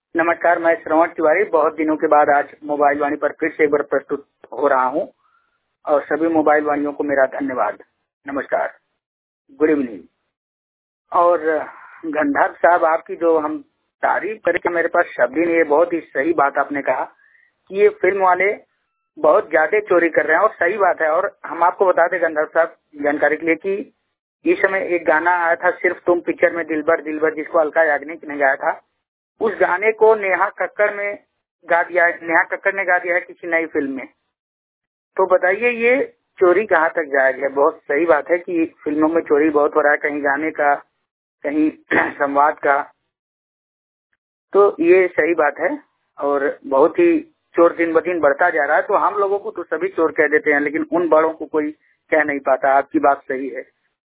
नमस्कार, मैं श्रवण तिवारी बहुत दिनों के बाद आज मोबाइल वाणी पर फिर से एक बार प्रस्तुत हो रहा हूं और सभी मोबाइल वाणियों को मेरा धन्यवाद। नमस्कार, गुड इवनिंग। और गंधर्व साहब, आपकी जो हम तारीफ करके मेरे पास शब्द ही नहीं है। बहुत ही सही बात आपने कहा कि ये फिल्म वाले बहुत ज्यादा चोरी कर रहे हैं और सही बात है। और हम आपको बता दें गंधर्व साहब, जानकारी के लिए, कि इस समय एक गाना आया था सिर्फ तुम पिक्चर में, दिलबर दिलबर, जिसको अलका याग्निक ने गाया था। उस गाने को नेहा कक्कड़ ने गा दिया है किसी नई फिल्म में। तो बताइए ये चोरी कहाँ तक जायज है। बहुत सही बात है कि फिल्मों में चोरी बहुत हो रहा है, कहीं गाने का, कहीं संवाद का। तो ये सही बात है और बहुत ही चोर दिन ब दिन बढ़ता जा रहा है। तो हम लोगों को तो सभी चोर कह देते हैं, लेकिन उन बड़ों को कोई कह नहीं पाता। आपकी बात सही है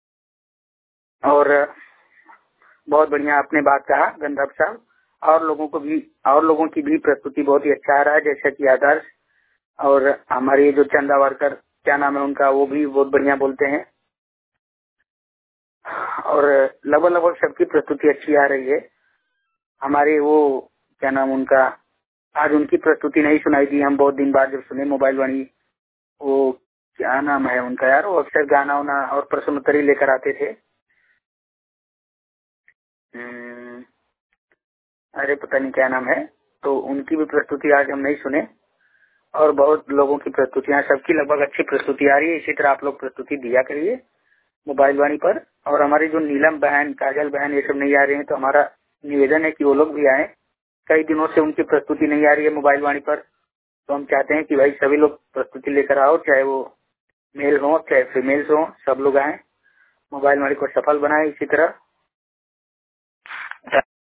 और बहुत बढ़िया आपने बात कहा गंधर्व साहब। और लोगों की भी प्रस्तुति बहुत ही अच्छा आ रहा है, जैसे कि आदर्श और हमारे जो चंदा वर्कर, क्या नाम है उनका, वो भी बहुत बढ़िया बोलते हैं। और लगभग सबकी प्रस्तुति अच्छी आ रही है। हमारे वो क्या नाम उनका, आज उनकी प्रस्तुति नहीं सुनाई दी, हम बहुत दिन बाद जब सुने मोबाइल वाणी। वो क्या नाम है उनका यार, वो अक्सर गाना उना और प्रश्नोत्तरी लेकर आते थे। अरे पता नहीं क्या नाम है। तो उनकी भी प्रस्तुति आज हम नहीं सुने। और बहुत लोगों की प्रस्तुतियां, सबकी लगभग अच्छी प्रस्तुति आ रही है। इसी तरह आप लोग प्रस्तुति दिया करिए मोबाइल वाणी पर। और हमारी जो नीलम बहन, काजल बहन, ये सब नहीं आ रही हैं, तो हमारा निवेदन है कि वो लोग भी आए। कई दिनों से उनकी प्रस्तुति नहीं आ रही है मोबाइल वाणी पर, तो हम चाहते हैं कि भाई सभी लोग प्रस्तुति लेकर आओ, चाहे वो मेल हो चाहे फीमेल्स हो, सब लोग आए, मोबाइल वाणी को सफल बनाए इसी तरह।